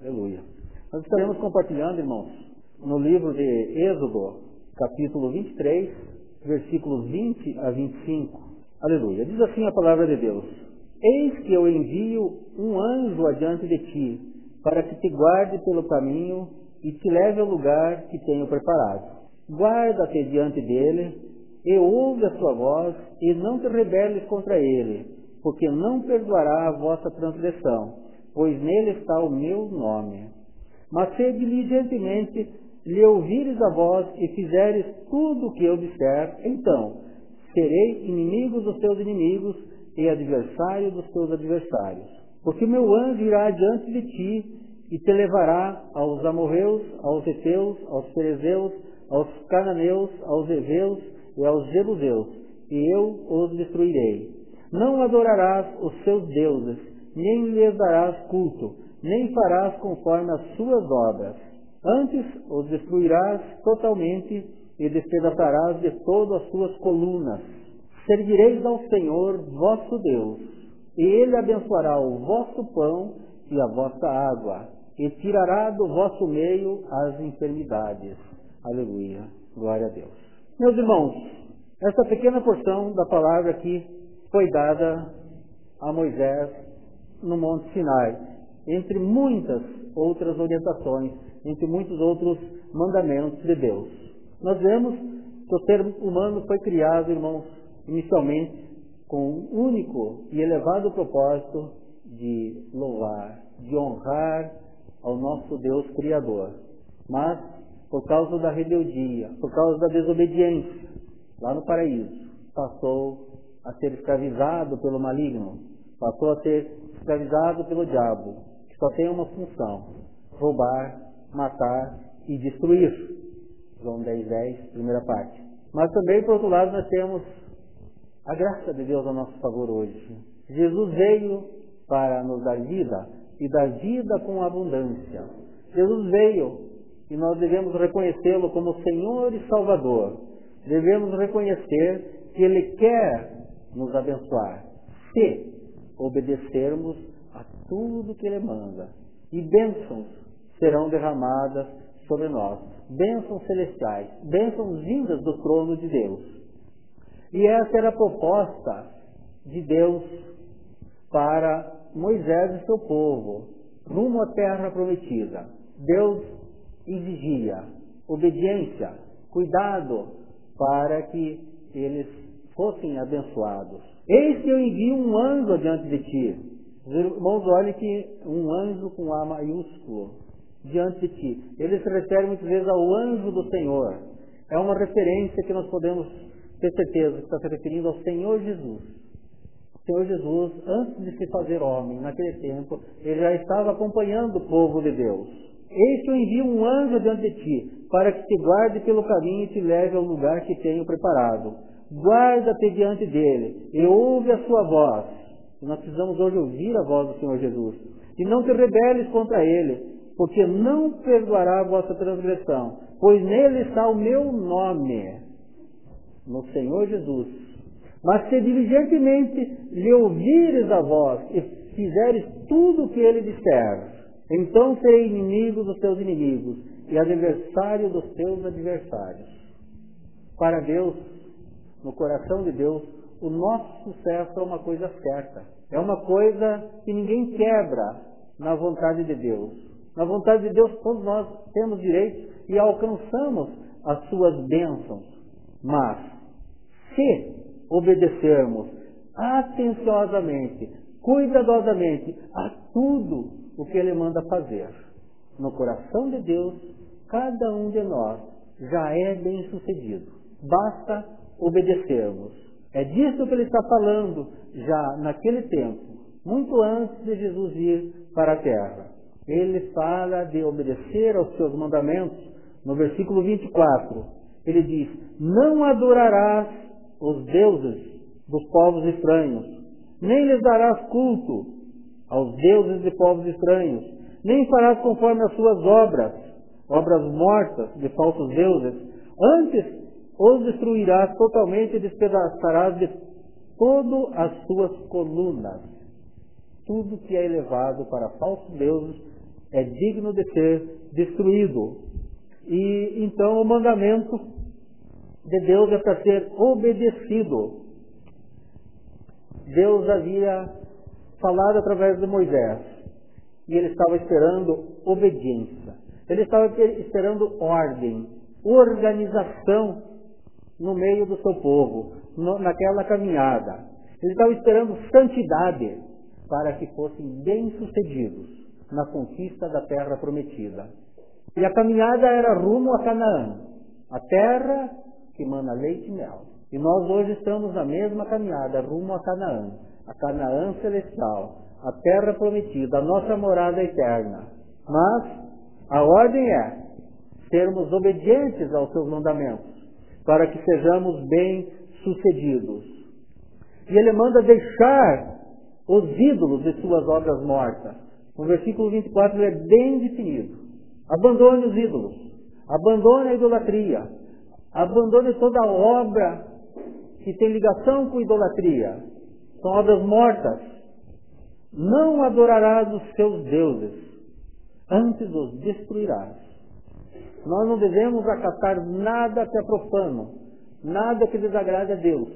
Aleluia. Nós estaremos compartilhando, irmãos, no livro de Êxodo, capítulo 23, versículos 20 a 25. Aleluia. Diz assim a palavra de Deus: Eis que eu envio um anjo adiante de ti, para que te guarde pelo caminho e te leve ao lugar que tenho preparado. Guarda-te diante dele e ouve a sua voz, e não te rebeles contra ele, porque não perdoará a vossa transgressão, pois nele está o meu nome. Mas se diligentemente lhe ouvires a voz e fizeres tudo o que eu disser, então serei inimigo dos teus inimigos e adversário dos teus adversários. Porque meu anjo irá adiante de ti e te levará aos amorreus, aos heteus, aos ferezeus, aos cananeus, aos heveus e aos jebuseus, e eu os destruirei. Não adorarás os seus deuses, nem lhes darás culto, nem farás conforme as suas obras. Antes os destruirás totalmente e despedaçarás de todas as suas colunas. Servireis ao Senhor vosso Deus, e Ele abençoará o vosso pão e a vossa água, e tirará do vosso meio as enfermidades. Aleluia. Glória a Deus. Meus irmãos, essa pequena porção da palavra aqui foi dada a Moisés no Monte Sinai, entre muitas outras orientações, entre muitos outros mandamentos de Deus. Nós vemos que o ser humano foi criado, irmãos, inicialmente com um único e elevado propósito de louvar, de honrar ao nosso Deus Criador. Mas, por causa da rebeldia, por causa da desobediência, lá no paraíso, passou a ser escravizado pelo maligno, passou a ser escravizado pelo diabo, que só tem uma função: roubar, matar e destruir. João 10:10, primeira parte. Mas também, por outro lado, nós temos a graça de Deus a nosso favor hoje. Jesus veio para nos dar vida e dar vida com abundância. Jesus veio e nós devemos reconhecê-lo como Senhor e Salvador. Devemos reconhecer que Ele quer nos abençoar, se obedecermos a tudo que Ele manda. E bênçãos serão derramadas sobre nós, bênçãos celestiais, bênçãos vindas do trono de Deus. E essa era a proposta de Deus para Moisés e seu povo, rumo à terra prometida. Deus exigia obediência, cuidado, para que eles fossem abençoados. Eis que eu envio um anjo adiante de ti. Os irmãos, olhem que um anjo com A maiúsculo diante de ti. Ele se refere muitas vezes ao anjo do Senhor. É uma referência que nós podemos ter certeza que está se referindo ao Senhor Jesus. O Senhor Jesus, antes de se fazer homem, naquele tempo, ele já estava acompanhando o povo de Deus. Eis que eu envio um anjo diante de ti, para que te guarde pelo caminho e te leve ao lugar que tenho preparado. Guarda-te diante dele, e ouve a sua voz. E nós precisamos hoje ouvir a voz do Senhor Jesus. E não te rebeles contra ele, porque não perdoará a vossa transgressão, pois nele está o meu nome, no Senhor Jesus. Mas se diligentemente lhe ouvires a voz e fizeres tudo o que ele disser, então serei inimigo dos teus inimigos e adversário dos teus adversários. Para Deus, no coração de Deus, o nosso sucesso é uma coisa certa. É uma coisa que ninguém quebra na vontade de Deus. Na vontade de Deus, todos nós temos direito e alcançamos as suas bênçãos. Mas, se obedecermos atenciosamente, cuidadosamente a tudo o que Ele manda fazer, no coração de Deus, cada um de nós já é bem-sucedido. Basta obedecermos. É disso que Ele está falando já naquele tempo, muito antes de Jesus vir para a terra. Ele fala de obedecer aos seus mandamentos. No versículo 24, ele diz: não adorarás os deuses dos povos estranhos, nem lhes darás culto aos deuses de povos estranhos, nem farás conforme as suas obras, obras mortas de falsos deuses. Antes os destruirás totalmente e despedaçarás de todas as suas colunas. Tudo que é elevado para falsos deuses é digno de ser destruído. E então o mandamento de Deus é para ser obedecido. Deus havia falado através de Moisés e ele estava esperando obediência. Ele estava esperando ordem, organização no meio do seu povo, naquela caminhada. Ele estava esperando santidade para que fossem bem-sucedidos na conquista da terra prometida. E a caminhada era rumo a Canaã, a terra que mana leite e mel. E nós hoje estamos na mesma caminhada, rumo a Canaã celestial, a terra prometida, a nossa morada eterna. Mas a ordem é sermos obedientes aos seus mandamentos, para que sejamos bem-sucedidos. E ele manda deixar os ídolos de suas obras mortas. No versículo 24 ele é bem definido. Abandone os ídolos, abandone a idolatria, abandone toda a obra que tem ligação com idolatria. São obras mortas. Não adorarás os seus deuses, antes os destruirás. Nós não devemos acatar nada que é profano, nada que desagrade a Deus.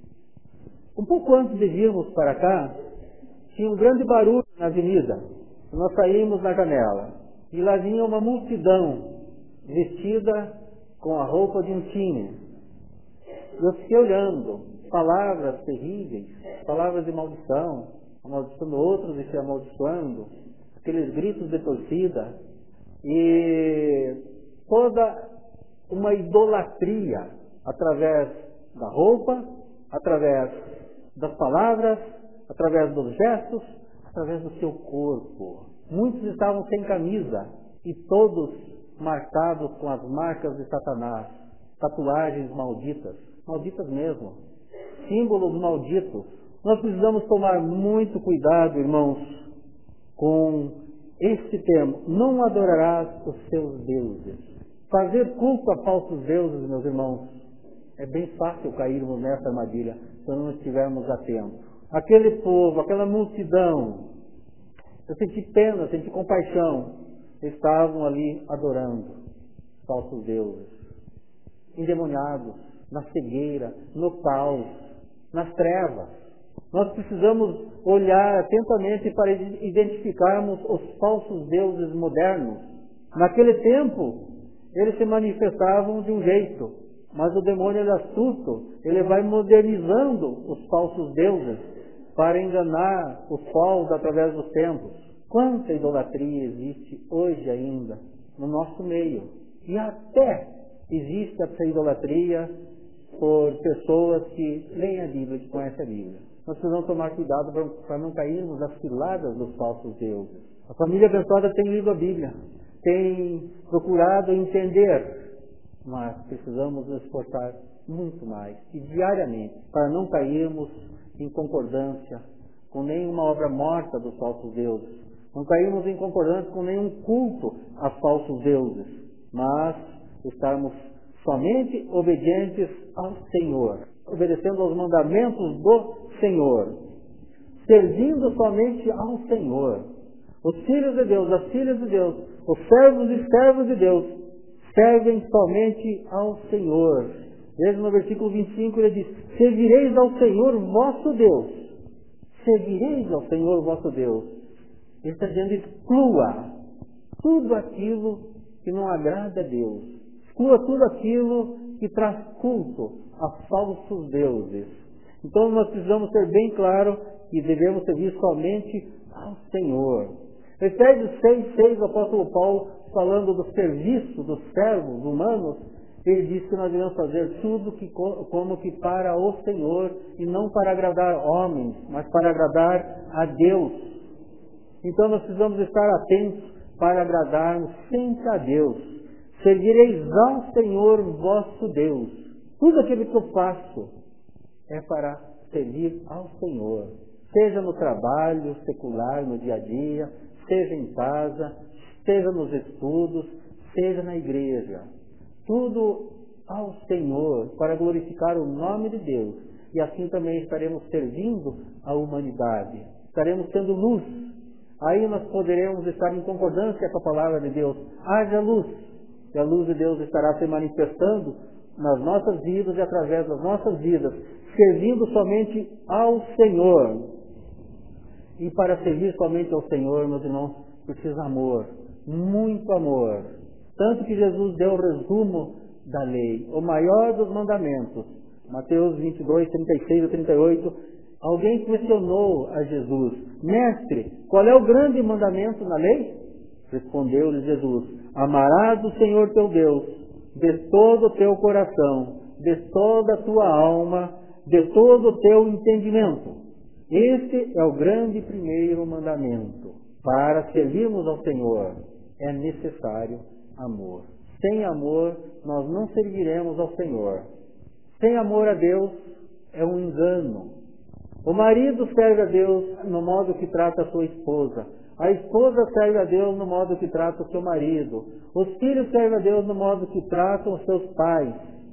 Um pouco antes de virmos para cá, tinha um grande barulho na avenida. Nós saímos na janela e lá vinha uma multidão vestida com a roupa de um time. Eu fiquei olhando, palavras terríveis, palavras de maldição, amaldiçoando outros e se amaldiçoando, aqueles gritos de torcida e toda uma idolatria através da roupa, através das palavras, através dos gestos, através do seu corpo. Muitos estavam sem camisa e todos marcados com as marcas de Satanás, tatuagens malditas, malditas mesmo, símbolos malditos. Nós precisamos tomar muito cuidado, irmãos, com este termo. Não adorarás os seus deuses. Fazer culto a falsos deuses, meus irmãos, é bem fácil cairmos nessa armadilha se não estivermos atentos. Aquele povo, aquela multidão, eu senti pena, eu senti compaixão, estavam ali adorando falsos deuses, endemoniados, na cegueira, no caos, nas trevas. Nós precisamos olhar atentamente para identificarmos os falsos deuses modernos. Naquele tempo, eles se manifestavam de um jeito, mas o demônio é astuto, ele vai modernizando os falsos deuses para enganar os povos através dos tempos. Quanta idolatria existe hoje ainda no nosso meio. E até existe essa idolatria por pessoas que leem a Bíblia, que conhecem a Bíblia. Nós precisamos tomar cuidado para não cairmos nas ciladas dos falsos deuses. A família abençoada tem lido a Bíblia, tem procurado entender, mas precisamos nos esforçar muito mais e diariamente para não cairmos em concordância com nenhuma obra morta dos falsos deuses, não cairmos em concordância com nenhum culto a falsos deuses, mas estarmos somente obedientes ao Senhor, obedecendo aos mandamentos do Senhor, servindo somente ao Senhor. Os filhos de Deus, as filhas de Deus, os servos e servas de Deus, servem somente ao Senhor. Veja no versículo 25, ele diz: servireis ao Senhor vosso Deus. Servireis ao Senhor vosso Deus. Ele está dizendo: exclua tudo aquilo que não agrada a Deus. Exclua tudo aquilo que traz culto a falsos deuses. Então nós precisamos ter bem claro que devemos servir somente ao Senhor. Efésios 6:6, o apóstolo Paulo, falando do serviço dos servos humanos, ele diz que nós devemos fazer tudo como que para o Senhor e não para agradar homens, mas para agradar a Deus. Então nós precisamos estar atentos para agradarmos sempre a Deus. Servireis ao Senhor vosso Deus. Tudo aquilo que eu faço é para servir ao Senhor. Seja no trabalho secular, no dia a dia, seja em casa, seja nos estudos, seja na igreja. Tudo ao Senhor, para glorificar o nome de Deus. E assim também estaremos servindo a humanidade. Estaremos sendo luz aí nós poderemos estar em concordância com a palavra de Deus. Haja luz, e a luz de Deus estará se manifestando nas nossas vidas e através das nossas vidas, servindo somente ao Senhor. E para servir somente ao Senhor, meus irmãos, precisa amor, muito amor. Tanto que Jesus deu o resumo da lei, o maior dos mandamentos. Mateus 22, 36 e 38. Alguém questionou a Jesus: Mestre, qual é o grande mandamento na lei? Respondeu-lhe Jesus: Amarás o Senhor teu Deus de todo o teu coração, de toda a tua alma, de todo o teu entendimento. Este é o grande primeiro mandamento. Para servirmos ao Senhor é necessário amor. Sem amor, nós não serviremos ao Senhor. Sem amor a Deus é um engano. O marido serve a Deus no modo que trata a sua esposa. A esposa serve a Deus no modo que trata o seu marido. Os filhos servem a Deus no modo que tratam os seus pais.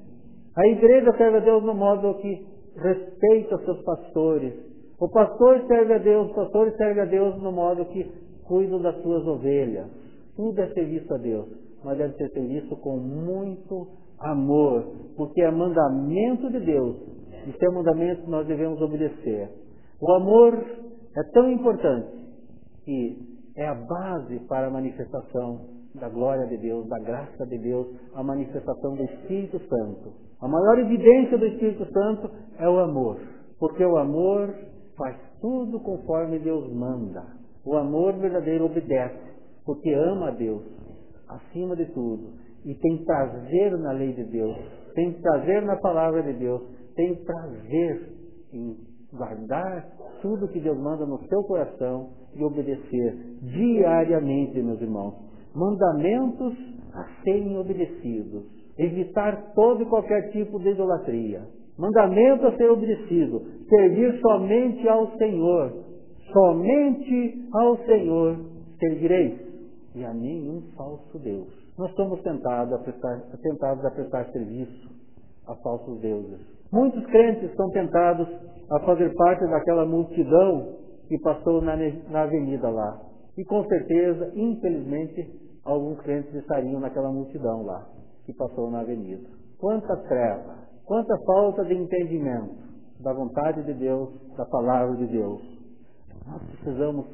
A igreja serve a Deus no modo que respeita os seus pastores. O pastor serve a Deus, os pastores servem a Deus no modo que cuidam das suas ovelhas. Tudo é serviço a Deus, mas deve ser serviço com muito amor, porque é mandamento de Deus, e se é mandamento nós devemos obedecer. O amor é tão importante que é a base para a manifestação da glória de Deus, da graça de Deus, a manifestação do Espírito Santo. A maior evidência do Espírito Santo é o amor, porque o amor faz tudo conforme Deus manda. O amor verdadeiro obedece, porque ama a Deus acima de tudo e tem prazer na lei de Deus, tem prazer na palavra de Deus, tem prazer em guardar tudo que Deus manda no seu coração e obedecer diariamente, meus irmãos. Mandamentos a serem obedecidos, evitar todo e qualquer tipo de idolatria. Mandamento a ser obedecido, servir somente ao Senhor. Somente ao Senhor servireis, e a nenhum falso Deus. Nós somos tentados a prestar serviço a falsos deuses. Muitos crentes são tentados a fazer parte daquela multidão que passou na avenida lá. E com certeza, infelizmente, alguns crentes estariam naquela multidão lá, que passou na avenida. Quanta treva, quanta falta de entendimento da vontade de Deus, da palavra de Deus. Nós precisamos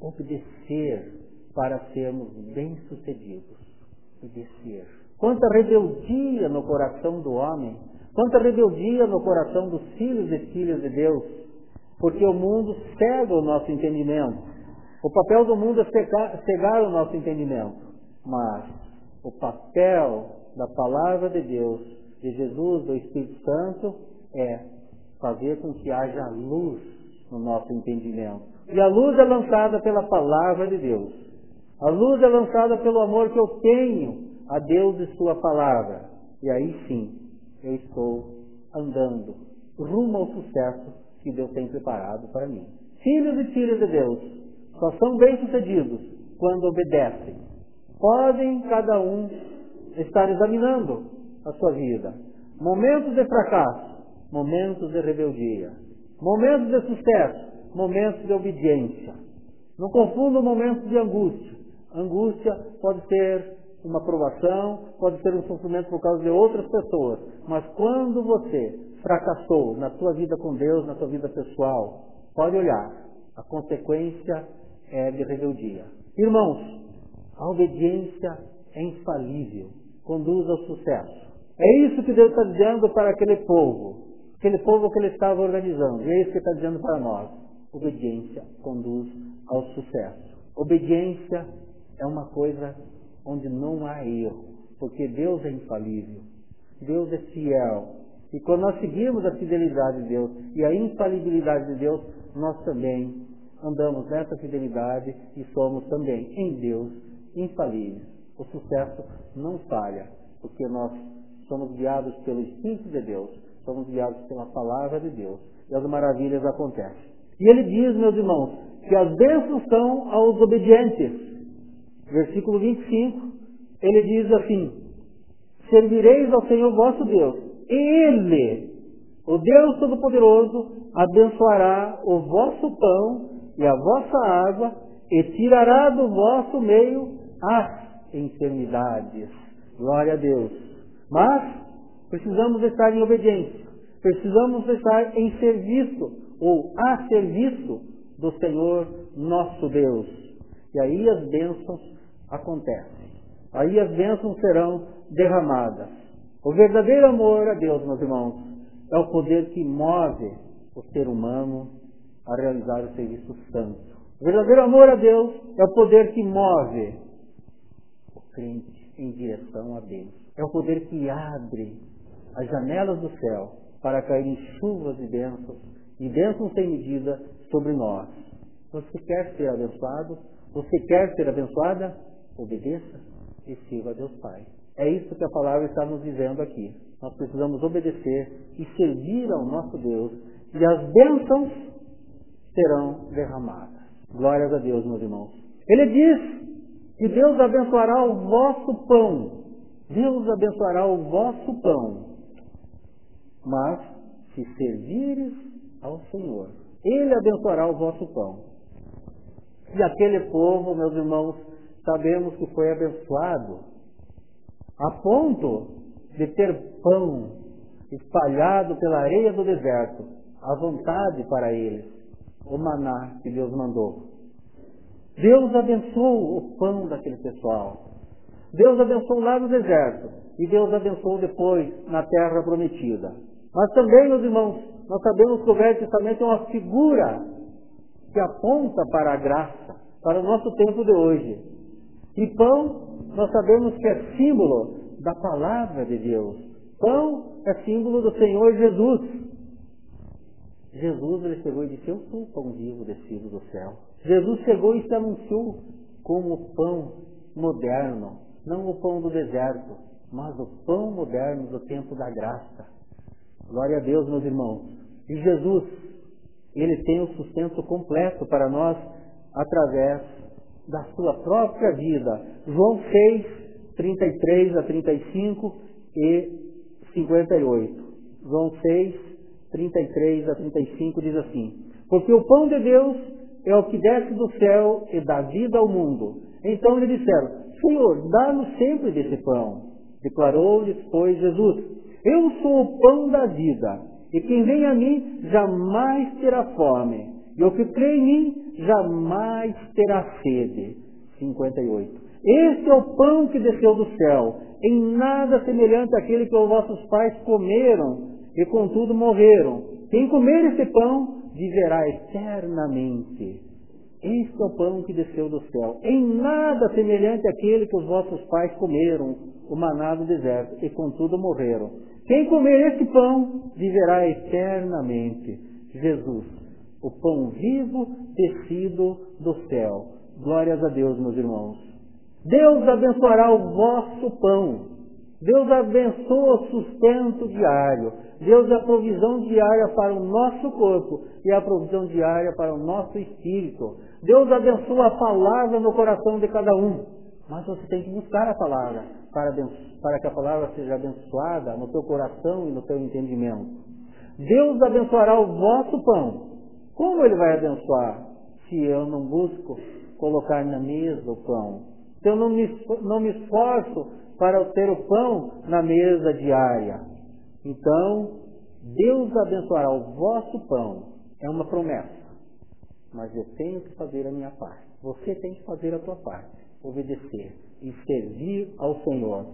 obedecer para sermos bem-sucedidos. Obedecer. Quanta rebeldia no coração do homem, quanta rebeldia no coração dos filhos e filhas de Deus, porque o mundo cega o nosso entendimento. O papel do mundo é cegar o nosso entendimento, mas o papel da palavra de Deus, de Jesus, do Espírito Santo, é fazer com que haja luz no nosso entendimento. E a luz é lançada pela palavra de Deus. A luz é lançada pelo amor que eu tenho a Deus e sua palavra. E aí sim, eu estou andando rumo ao sucesso que Deus tem preparado para mim. Filhos e filhas de Deus só são bem-sucedidos quando obedecem. Podem cada um estar examinando a sua vida. Momentos de fracasso, momentos de rebeldia. Momentos de sucesso, momentos de obediência. Não confunda momentos de angústia. Angústia pode ser uma provação, pode ser um sofrimento por causa de outras pessoas. Mas quando você fracassou na sua vida com Deus, na sua vida pessoal, pode olhar. A consequência é de rebeldia. Irmãos, a obediência é infalível, conduz ao sucesso. É isso que Deus está dizendo para aquele povo que ele estava organizando. E é isso que ele está dizendo para nós. Obediência conduz ao sucesso. Obediência é uma coisa onde não há erro, porque Deus é infalível, Deus é fiel. E quando nós seguimos a fidelidade de Deus e a infalibilidade de Deus, nós também andamos nessa fidelidade e somos também, em Deus, infalíveis. O sucesso não falha, porque nós somos guiados pelo Espírito de Deus, somos guiados pela palavra de Deus, e as maravilhas acontecem. E ele diz, meus irmãos, que as bênçãos são aos obedientes. Versículo 25, ele diz assim: servireis ao Senhor vosso Deus, e Ele, o Deus Todo-Poderoso, abençoará o vosso pão e a vossa água, e tirará do vosso meio as enfermidades. Glória a Deus. Mas precisamos estar em obediência. Precisamos estar em serviço ou a serviço do Senhor nosso Deus. E aí as bênçãos acontecem. Aí as bênçãos serão derramadas. O verdadeiro amor a Deus, meus irmãos, é o poder que move o ser humano a realizar o serviço santo. O verdadeiro amor a Deus é o poder que move o crente em direção a Deus. É o poder que abre as janelas do céu para caírem chuvas e bênçãos sem medida sobre nós. Você quer ser abençoado? Você quer ser abençoada? Obedeça e sirva a Deus Pai. É isso que a palavra está nos dizendo aqui. Nós precisamos obedecer e servir ao nosso Deus, e as bênçãos serão derramadas. Glórias a Deus, meus irmãos. Ele diz que Deus abençoará o vosso pão. Deus abençoará o vosso pão. Mas, se servires ao Senhor, Ele abençoará o vosso pão. E aquele povo, meus irmãos, sabemos que foi abençoado a ponto de ter pão espalhado pela areia do deserto, à vontade para eles, o maná que Deus mandou. Deus abençoou o pão daquele pessoal. Deus abençoou lá no deserto e Deus abençoou depois na terra prometida. Mas também, meus irmãos, nós sabemos que o Velho Testamento é uma figura que aponta para a graça, para o nosso tempo de hoje. E pão, nós sabemos que é símbolo da palavra de Deus. Pão é símbolo do Senhor Jesus. Jesus, ele chegou e disse: eu sou o pão vivo descido do céu. Jesus chegou e se anunciou como o pão moderno, não o pão do deserto, mas o pão moderno do tempo da graça. Glória a Deus, meus irmãos. E Jesus, ele tem o sustento completo para nós através da sua própria vida. João 6, 33 a 35 e 58. João 6, 33 a 35 diz assim: porque o pão de Deus é o que desce do céu e dá vida ao mundo. Então lhe disseram: Senhor, dá-nos sempre desse pão. Declarou-lhes, pois, Jesus: eu sou o pão da vida, e quem vem a mim jamais terá fome, e o que crê em mim jamais terá sede. 58. Este é o pão que desceu do céu, em nada semelhante àquele que os vossos pais comeram e contudo morreram. Quem comer esse pão viverá eternamente. Este é o pão que desceu do céu, em nada semelhante àquele que os vossos pais comeram, o maná do deserto, e contudo morreram. Quem comer este pão viverá eternamente. Jesus, o pão vivo descido do céu. Glórias a Deus, meus irmãos. Deus abençoará o vosso pão. Deus abençoa o sustento diário. Deus é a provisão diária para o nosso corpo e a provisão diária para o nosso espírito. Deus abençoa a palavra no coração de cada um. Mas você tem que buscar a palavra para que a palavra seja abençoada no teu coração e no teu entendimento. Deus abençoará o vosso pão. Como Ele vai abençoar se eu não busco colocar na mesa o pão? Se eu não me esforço para ter o pão na mesa diária? Então, Deus abençoará o vosso pão. É uma promessa. Mas eu tenho que fazer a minha parte. Você tem que fazer a tua parte. Obedecer e servir ao Senhor.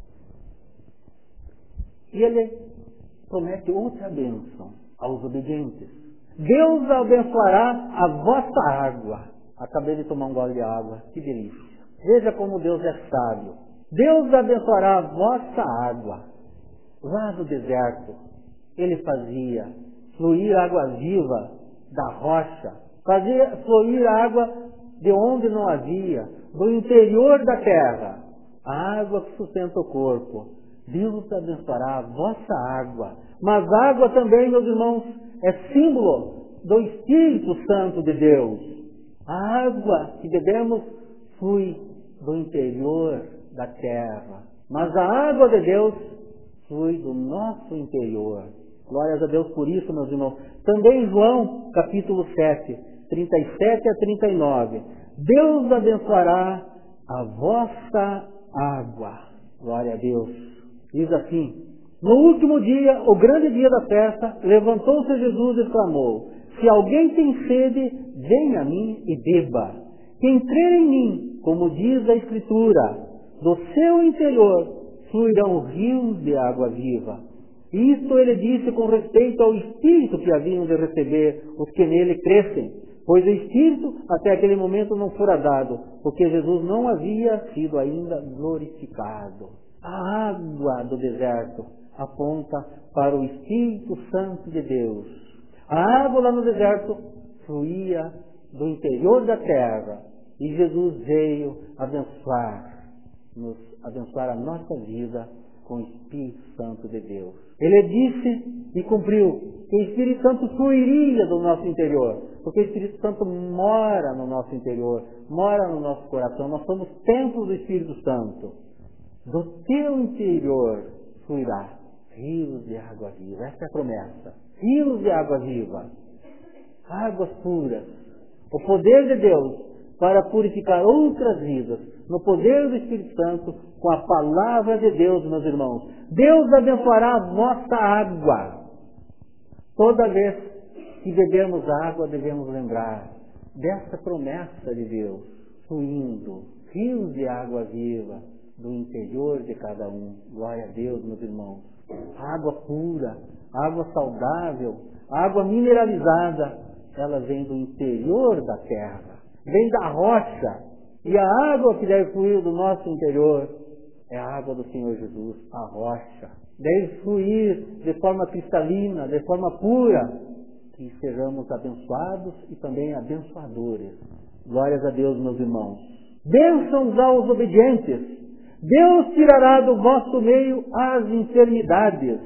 E Ele promete outra bênção aos obedientes. Deus abençoará a vossa água. Acabei de tomar um gole de água. Que delícia. Veja como Deus é sábio. Deus abençoará a vossa água. Lá no deserto, Ele fazia fluir água viva da rocha. Fazia fluir água de onde não havia, do interior da terra. A água que sustenta o corpo. Deus abençoará a vossa água. Mas água também, meus irmãos, é símbolo do Espírito Santo de Deus. A água que bebemos flui do interior da terra. Mas a água de Deus flui do nosso interior. Glórias a Deus por isso, meus irmãos. Também João, capítulo 7, 37 a 39. Deus abençoará a vossa água. Glória a Deus. Diz assim: no último dia, o grande dia da festa, levantou-se Jesus e exclamou: se alguém tem sede, venha a mim e beba. Quem crer em mim, como diz a Escritura, do seu interior fluirão rios de água viva. Isto ele disse com respeito ao Espírito que haviam de receber os que nele crescem, pois o Espírito até aquele momento não fora dado, porque Jesus não havia sido ainda glorificado. A água do deserto aponta para o Espírito Santo de Deus. A água lá no deserto fluía do interior da terra e Jesus veio abençoar a nossa vida com o Espírito Santo de Deus. Ele disse e cumpriu que o Espírito Santo fluiria do nosso interior, porque o Espírito Santo mora no nosso interior, mora no nosso coração. Nós somos templos do Espírito Santo. Do teu interior fluirá rios de água viva. Essa é a promessa. Rios de água viva. Águas puras. O poder de Deus para purificar outras vidas, no poder do Espírito Santo, com a palavra de Deus, meus irmãos. Deus abençoará a vossa água. Toda vez que bebemos água, devemos lembrar dessa promessa de Deus, fluindo rios de água viva do interior de cada um. Glória a Deus, meus irmãos. Água pura, água saudável, água mineralizada, ela vem do interior da terra, vem da rocha. E a água que deve fluir do nosso interior é a água do Senhor Jesus, a rocha. Deve fluir de forma cristalina, de forma pura, que sejamos abençoados e também abençoadores. Glórias a Deus, meus irmãos. Bênçãos aos obedientes. Deus tirará do vosso meio as enfermidades.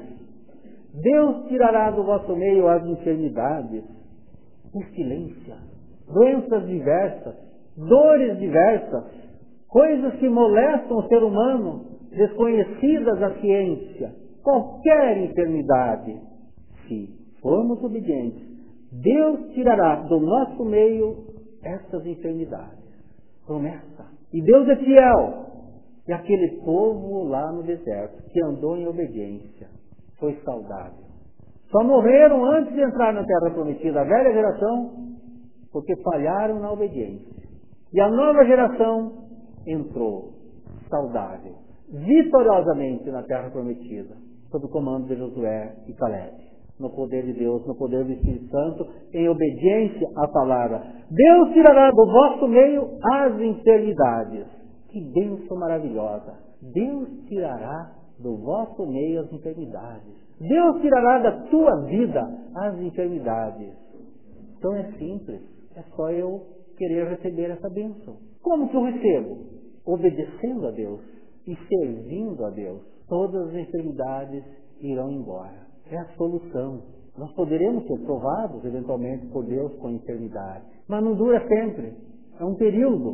Deus tirará do vosso meio as enfermidades. Pestilência, doenças diversas, dores diversas, coisas que molestam o ser humano, desconhecidas à ciência, qualquer enfermidade. Se formos obedientes, Deus tirará do nosso meio essas enfermidades. Promessa. E Deus é fiel. E aquele povo lá no deserto, que andou em obediência, foi saudável. Só morreram antes de entrar na terra prometida, a velha geração, porque falharam na obediência. E a nova geração entrou saudável, vitoriosamente na terra prometida, sob o comando de Josué e Caleb, no poder de Deus, no poder do Espírito Santo, em obediência à palavra. Deus tirará do vosso meio as enfermidades. Que bênção maravilhosa! Deus tirará do vosso meio as enfermidades. Deus tirará da tua vida as enfermidades. Então é simples, é só eu querer receber essa bênção. Como que eu recebo? Obedecendo a Deus e servindo a Deus. Todas as enfermidades irão embora. É a solução. Nós poderemos ser provados eventualmente por Deus com enfermidade, mas não dura sempre. É um período.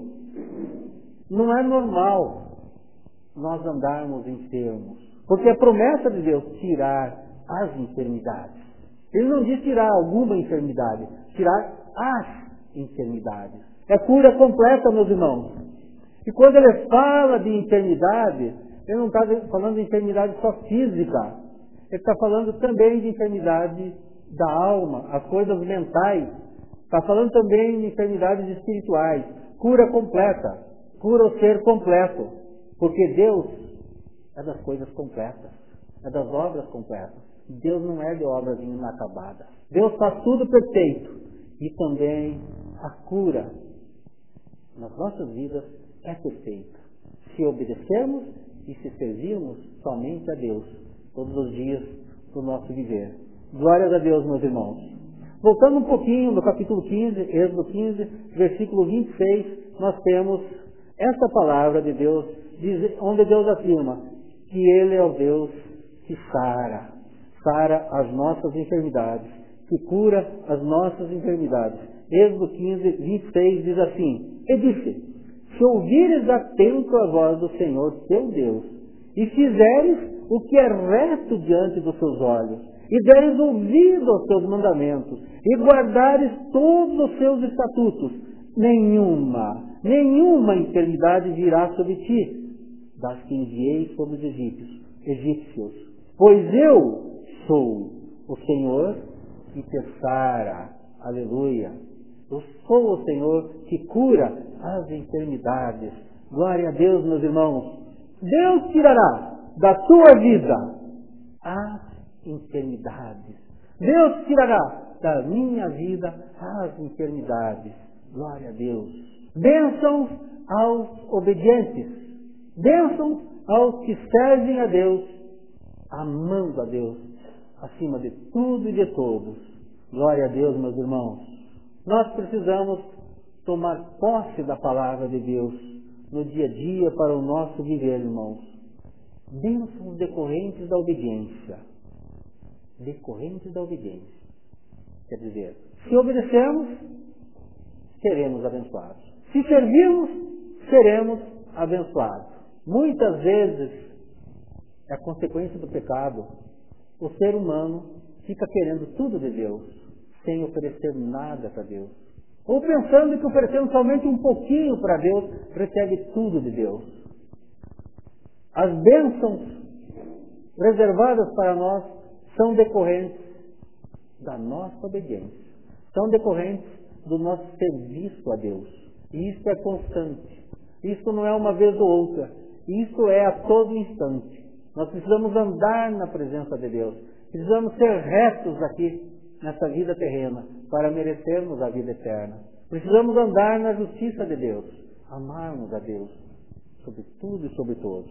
Não é normal nós andarmos enfermos, porque a promessa de Deus tirar as enfermidades. Ele não diz tirar alguma enfermidade, tirar as enfermidades. É cura completa, meus irmãos. E quando ele fala de enfermidade, ele não está falando de enfermidade só física. Ele está falando também de enfermidade da alma, as coisas mentais. Está falando também de enfermidades espirituais. Cura completa. Cura o ser completo. Porque Deus é das coisas completas. É das obras completas. Deus não é de obras inacabadas. Deus faz tudo perfeito. E também a cura nas nossas vidas é perfeita. Se obedecermos e se servirmos somente a Deus todos os dias do nosso viver. Glórias a Deus, meus irmãos. Voltando um pouquinho no capítulo 15, Êxodo 15, versículo 26, nós temos essa palavra de Deus, onde Deus afirma que Ele é o Deus que sara as nossas enfermidades, que cura as nossas enfermidades. Êxodo 15, 26 diz assim: e disse, se ouvires atento a voz do Senhor teu Deus, e fizeres o que é reto diante dos seus olhos, e deres ouvido aos seus mandamentos, e guardares todos os seus estatutos, nenhuma enfermidade virá sobre ti, das que enviei sobre os egípcios. Pois eu sou o Senhor que te sara. Aleluia. Eu sou o Senhor que cura as enfermidades. Glória a Deus, meus irmãos. Deus tirará da tua vida as enfermidades. Deus tirará da minha vida as enfermidades. Glória a Deus. Bênçãos aos obedientes. Bênçãos aos que servem a Deus, amando a Deus acima de tudo e de todos. Glória a Deus, meus irmãos. Nós precisamos tomar posse da palavra de Deus no dia a dia para o nosso viver, irmãos. Bênçãos decorrentes da obediência. Decorrentes da obediência. Quer dizer, se obedecermos, seremos abençoados. Se servirmos, seremos abençoados. Muitas vezes, é a consequência do pecado, o ser humano fica querendo tudo de Deus, sem oferecer nada para Deus. Ou pensando que oferecendo somente um pouquinho para Deus, recebe tudo de Deus. As bênçãos reservadas para nós são decorrentes da nossa obediência. São decorrentes do nosso serviço a Deus. E isso é constante. Isso não é uma vez ou outra. Isso é a todo instante. Nós precisamos andar na presença de Deus. Precisamos ser retos aqui nessa vida terrena para merecermos a vida eterna. Precisamos andar na justiça de Deus. Amarmos a Deus sobre tudo e sobre todos.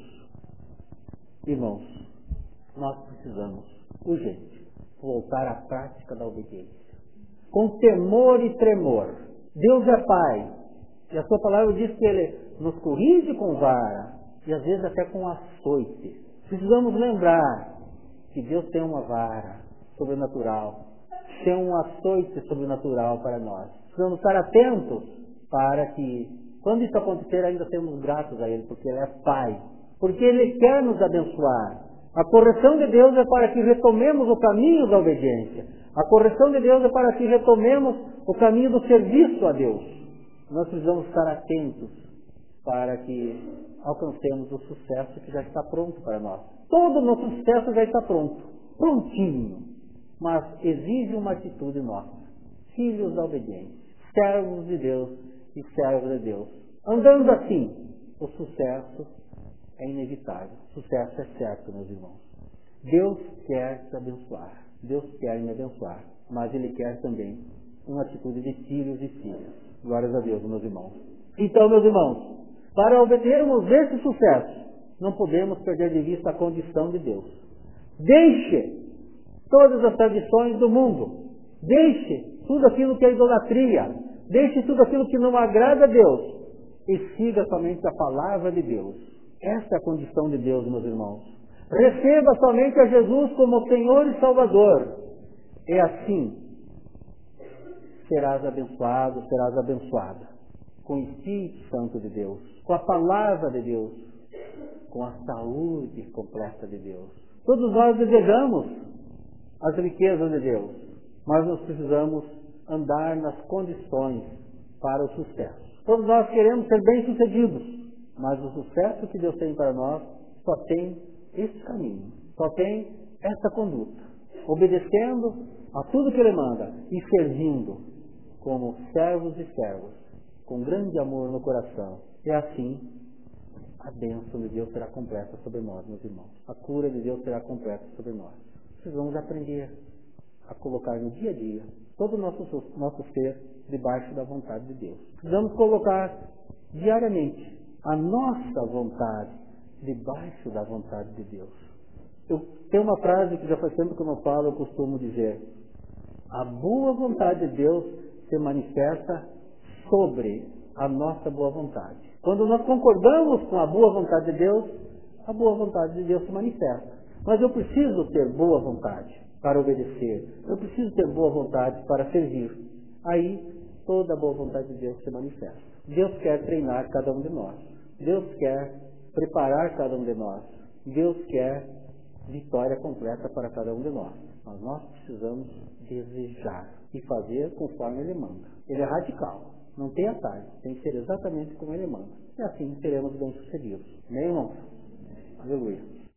Irmãos, nós precisamos, urgente, voltar à prática da obediência. Com temor e tremor. Deus é Pai. E a sua palavra diz que Ele nos corrige com vara e às vezes até com açoite. Precisamos lembrar que Deus tem uma vara sobrenatural, tem um açoite sobrenatural para nós. Precisamos estar atentos para que, quando isso acontecer, ainda sermos gratos a Ele, porque Ele é Pai. Porque Ele quer nos abençoar. A correção de Deus é para que retomemos o caminho da obediência. A correção de Deus é para que retomemos o caminho do serviço a Deus. Nós precisamos estar atentos para que alcancemos o sucesso que já está pronto para nós. Todo o nosso sucesso já está pronto, prontinho. Mas exige uma atitude nossa. Filhos da obediência, servos de Deus e servos de Deus. Andando assim, o sucesso é inevitável. O sucesso é certo, meus irmãos. Deus quer te abençoar. Deus quer me abençoar. Mas Ele quer também uma atitude de filhos e filhas. Glórias a Deus, meus irmãos. Então, meus irmãos, para obtermos esse sucesso, não podemos perder de vista a condição de Deus. Deixe todas as tradições do mundo. Deixe tudo aquilo que é idolatria. Deixe tudo aquilo que não agrada a Deus. E siga somente a palavra de Deus. Esta é a condição de Deus, meus irmãos. Receba somente a Jesus como Senhor e Salvador. E assim serás abençoado, serás abençoada. Com o Espírito Santo de Deus. Com a palavra de Deus. Com a saúde completa de Deus. Todos nós desejamos as riquezas de Deus. Mas nós precisamos andar nas condições para o sucesso. Todos nós queremos ser bem-sucedidos. Mas o sucesso que Deus tem para nós só tem esse caminho. Só tem essa conduta. Obedecendo a tudo que Ele manda e servindo como servos e servas, com grande amor no coração. E assim, a bênção de Deus será completa sobre nós, meus irmãos. A cura de Deus será completa sobre nós. Precisamos aprender a colocar no dia a dia todo o nosso ser debaixo da vontade de Deus. Precisamos colocar diariamente a nossa vontade debaixo da vontade de Deus. Eu tenho uma frase que já faz tempo que eu não falo, eu costumo dizer: a boa vontade de Deus se manifesta sobre a nossa boa vontade. Quando nós concordamos com a boa vontade de Deus, a boa vontade de Deus se manifesta. Mas eu preciso ter boa vontade para obedecer. Eu preciso ter boa vontade para servir. Aí, toda a boa vontade de Deus se manifesta. Deus quer treinar cada um de nós. Deus quer preparar cada um de nós. Deus quer vitória completa para cada um de nós. Mas nós precisamos desejar e fazer conforme Ele manda. Ele é radical. Não tem atalho, tem que ser exatamente como Ele manda. E assim seremos bem-sucedidos. Amém, irmãos? Aleluia.